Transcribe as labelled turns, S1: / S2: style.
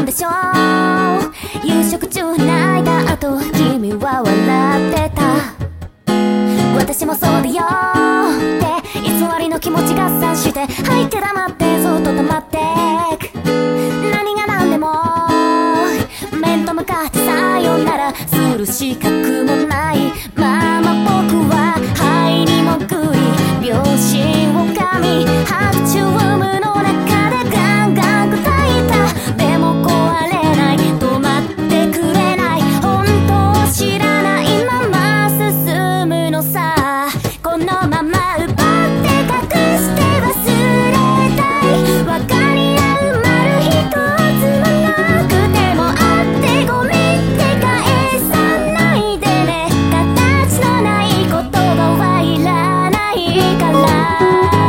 S1: でしょう。夕食中泣いた後君は笑ってた。私もそうだよって偽りの気持ち合算して、はいって黙ってずっと黙ってく。何が何でも面と向かってさよならする資格もないまま、僕は肺に潜り秒針を噛みハートチュームの中でガンガン砕いた。でも壊れない、止まってくれない、本当を知らないまま進むのさ。このまま奪って隠して忘れたい。分かり合う丸一つもなくてもあってごめんって返さないでね。形のない言葉はいらないから。